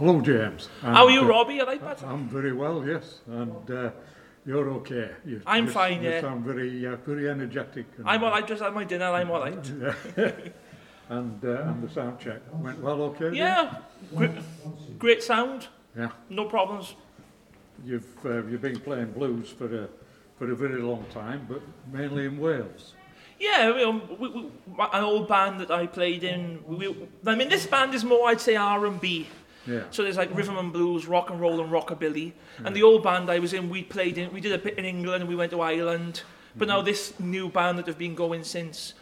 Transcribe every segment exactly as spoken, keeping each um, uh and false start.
Hello, James. And, How are you, uh, Robbie? You like that? I'm very well, yes, and uh, you're okay. You, I'm you, fine, you yeah. sound very, uh, very energetic. And, I'm alright, just had my dinner, I'm alright. Yeah. and uh, and the sound check went well, okay. Yeah, great, great sound, Yeah. no problems. You've uh, you've been playing blues for a for a very long time, but mainly in Wales. Yeah, you know, we, we, an old band that I played in. We, I mean, this band is more, I'd say, R and B. Yeah. So there's like rhythm and blues, rock and roll, and rockabilly. Yeah. And the old band I was in, we played in. We did a bit in England, and we went to Ireland. But mm-hmm. now this new band that have been going since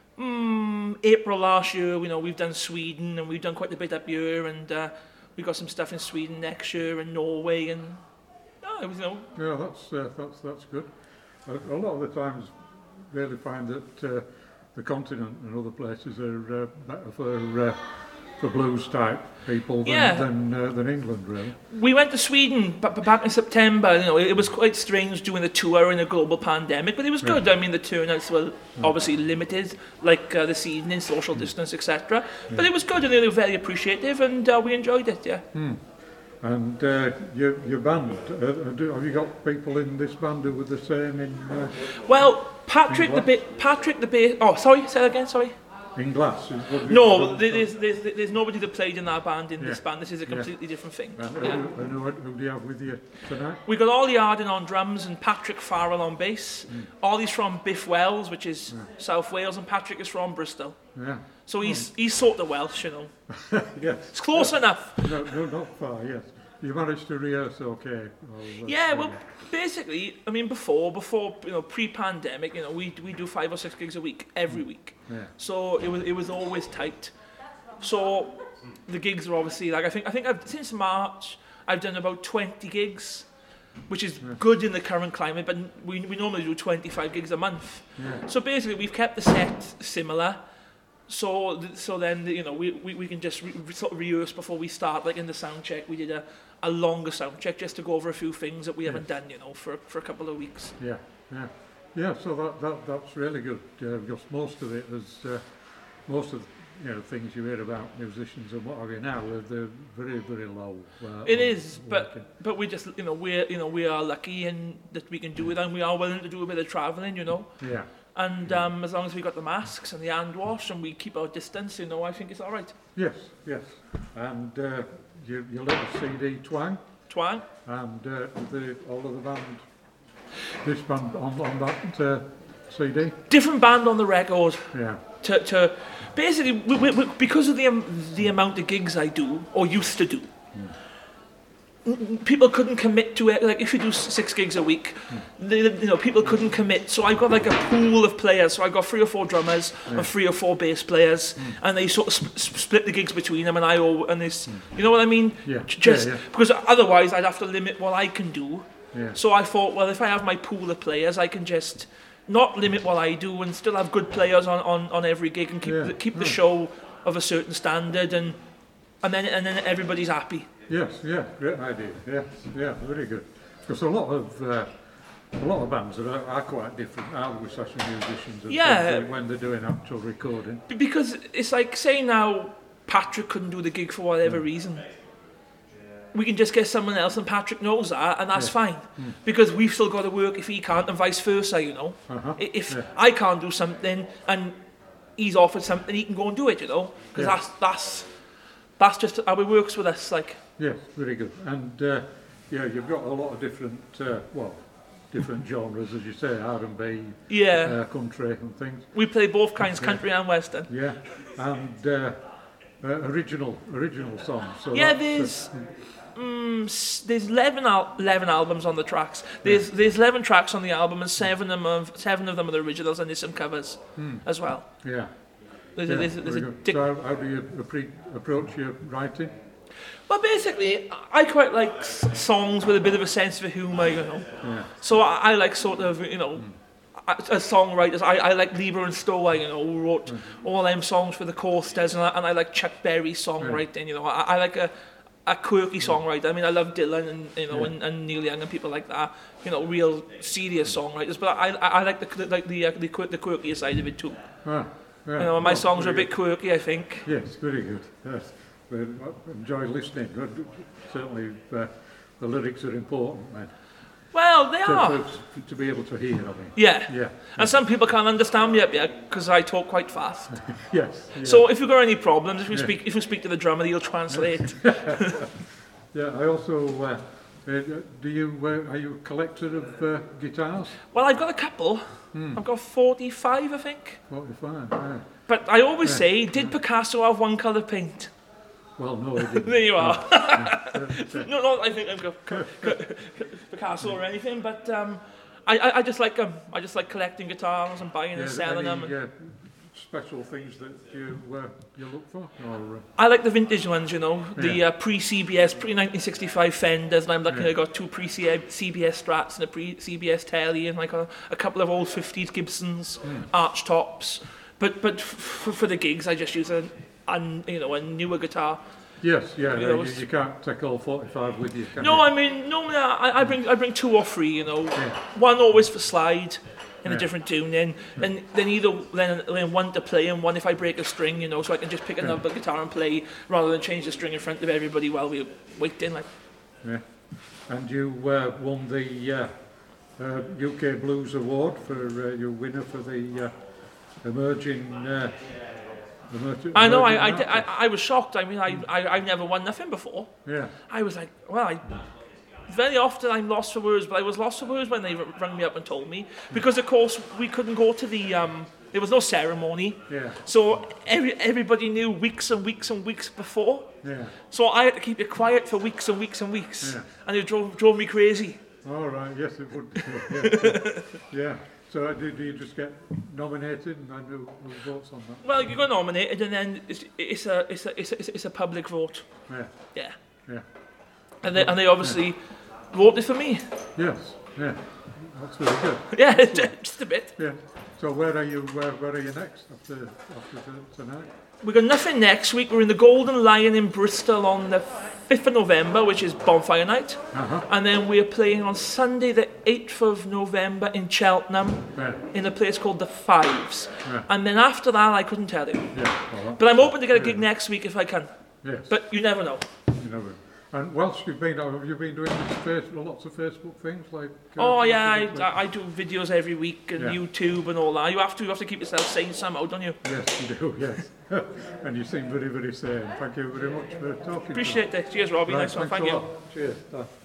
mm, April last year. You know, we've done Sweden, and we've done quite a bit up here, and uh, we got some stuff in Sweden next year, and Norway, and oh, it was, you know. Yeah, that's uh, that's that's good. A, a lot of the times, really find that uh, the continent and other places are uh, better for uh, for blues type people than yeah. than, uh, than England, really. We went to Sweden b- back in September. You know, it, it was quite strange doing the tour in a global pandemic, but it was good. Yeah. I mean, the turnouts were yeah. obviously limited, like uh, this evening, social distance, et cetera. Yeah. But it was good, and they were very appreciative, and uh, we enjoyed it. Yeah. Hmm. And uh, your your band, uh, do, have you got people in this band who were the same in? Uh, well, Patrick in the ba- Patrick the bass. Oh, sorry, say that again. Sorry. In Glass? No, there's, there's, there's nobody that played in that band in yeah. this band. This is a completely yeah. different thing. And, yeah. who, and who, who do you have with you tonight? We got Ollie Arden on drums and Patrick Farrell on bass. Mm. Ollie's from Biff Wells, which is yeah. South Wales, and Patrick is from Bristol. Yeah. So he's oh. he's sort of Welsh, you know. Yes. It's close yes. enough. No, no, not far. Yes. You managed to rehearse, okay? Or, yeah, well, basically, I mean, before, before you know, pre-pandemic, you know, we we do five or six gigs a week every week. Yeah. So it was it was always tight. So the gigs are obviously like I think I think I've, since March I've done about twenty gigs, which is yeah. good in the current climate. But we we normally do twenty-five gigs a month. Yeah. So basically, we've kept the set similar. So so then you know we, we, we can just re, sort of rehearse before we start. Like in the sound check, we did a, a longer sound check just to go over a few things that we yeah. haven't done, you know, for for a couple of weeks. Yeah, yeah, yeah. So that, that that's really good uh, because most of it is uh, most of you know things you hear about musicians and what have you now they're, they're very very low. Uh, it is, working. but but we just you know we're you know we are lucky in that we can do it, and we are willing to do a bit of travelling, you know. Yeah. And um, as long as we got the masks and the hand wash and we keep our distance, you know, I think it's all right. Yes, yes. And uh, your, your little C D, Twang. Twang. And uh, the, all of the band, this band on, on that uh, C D? Different band on the record. Yeah. To, to basically, we, we, we, because of the um, the amount of gigs I do, or used to do, mm. people couldn't commit to it. Like if you do six gigs a week, mm. they, you know, people couldn't commit. So I got like a pool of players. So I got three or four drummers yeah. and three or four bass players, mm. and they sort of sp- split the gigs between them. And I all and this, mm. you know what I mean? Yeah. Just yeah, yeah. because otherwise I'd have to limit what I can do. Yeah. So I thought, well, if I have my pool of players, I can just not limit what I do and still have good players on, on, on every gig and keep yeah. the, keep oh. the show of a certain standard, and and then and then everybody's happy. Yes, yeah, great idea. Yes, yeah, very good. Because a lot of uh, a lot of bands are, are quite different, aren't we, session musicians and yeah. things, when they're doing actual recording. Because it's like, say now Patrick couldn't do the gig for whatever mm. reason. We can just get someone else, and Patrick knows that, and that's yeah. fine. Mm. Because we've still got to work if he can't, and vice versa, you know. Uh-huh. If yeah. I can't do something, and he's offered something, he can go and do it, you know. Because yeah. that's that's that's just how it works with us, like. Yes, very good. And uh, yeah, you've got a lot of different, uh, well, different genres, as you say, R and B, yeah, uh, country and things. We play both kinds, yeah. country and western. Yeah, and uh, uh, original, original songs. So yeah, there's uh, um, there's eleven, al- eleven albums on the tracks. There's yeah. there's eleven tracks on the album, and seven of them, are, seven of them are the originals, and there's some covers hmm. as well. Yeah. There's yeah, a, there's, there's a dic- so how, how do you appre- approach your writing? Well, basically, I quite like s- songs with a bit of a sense of humour, you know. Yeah. So I, I like sort of, you know, mm. as songwriters, I, I like Lieber and Stower, you know, who wrote mm. all them songs for the Coasters, and I, and I like Chuck Berry songwriting, yeah. you know. I, I like a, a quirky songwriter. I mean, I love Dylan and you know, yeah. and, and Neil Young and people like that. You know, real serious songwriters. But I, I, I like the like the uh, the, quir- the quirkier side of it too. Ah, yeah. You know, my oh, songs are a bit good. quirky, I think. Yes, very good. Yes. uh, I enjoy listening. But certainly, uh, the lyrics are important, man. Well, they To, are. to, to be able to hear, I mean. Yeah. Yeah. And some people can't understand me up yet because I talk quite fast. Yes. Yeah. So if you've got any problems, if you Yeah. speak if you speak to the drummer, he'll translate. Yeah. I also. Uh, uh, do you? Uh, are you a collector of uh, guitars? Well, I've got a couple. I've got forty-five, I think. Forty-five. Yeah. But I always Yeah. say, did Picasso have one colour paint? Well, no, I didn't. There you are. Yeah. No, not I think I've got Picasso or anything, but um, I, I, I just like them. I just like collecting guitars and buying and selling any, them. And uh, special things that you uh, you look for, or uh, I like the vintage ones, you know, the Yeah. uh, pre-C B S, pre-nineteen sixty-five Fenders, and I'm lucky Yeah. I got two pre-C B S Strats and a pre-C B S Telly and like a, a couple of old fifties Gibsons, arch tops. But but f- f- for the gigs, I just use a, a you know a newer guitar. yes, yeah, You no, know, you, you can't take all forty-five with you. Can No, you? I mean normally I, I bring I bring two or three, you know, Yeah. one always for slide in a Yeah. different tune, then then then either then, then one to play and one if I break a string, you know, so I can just pick another guitar and play rather than change the string in front of everybody while we're waiting. Like Yeah. And you uh, won the uh, uh, U K Blues Award for uh, your winner for the uh, emerging. Uh, emerging I know I I, emerging I artist. I was shocked. I mean I I I've never won nothing before. Yeah. I was like, well, I very often I'm lost for words, but I was lost for words when they r- rang me up and told me because of course we couldn't go to the um there was no ceremony. Yeah. So every, everybody knew weeks and weeks and weeks before. Yeah. So I had to keep it quiet for weeks and weeks and weeks. Yeah. And it drove, drove me crazy. All right. Yes, it would. Yeah. Yeah. So uh, do, do you just get nominated and then who, who votes on that? Well, you got nominated and then it's, it's, a, it's, a, it's, a, it's a public vote. Yeah. Yeah. Yeah. And they, and they obviously voted for me. Yes. Yeah. That's really good. Yeah, just a bit. Yeah. So where are you? Where, where are you next after after t- tonight? We've got nothing next week. We're in the Golden Lion in Bristol on the fifth of November, which is Bonfire Night. Uh-huh. And then we're playing on Sunday the eighth of November in Cheltenham Yeah. in a place called The Fives. Yeah. And then after that, I couldn't tell you. Yeah. All right. But I'm hoping to get a gig next week if I can. Yes. But you never know. You know. And whilst you've been, have you been doing this face, lots of Facebook things like? uh, Oh yeah, I, like- I I do videos every week and Yeah. YouTube and all that. You have to you have to keep yourself sane somehow, don't you? Yes, you do. Yes. And you seem very, very sane. Thank you very much for talking. to us. Appreciate it. Cheers, Robbie. Right, Nice one. thanks Thank a you. lot. Cheers. Bye.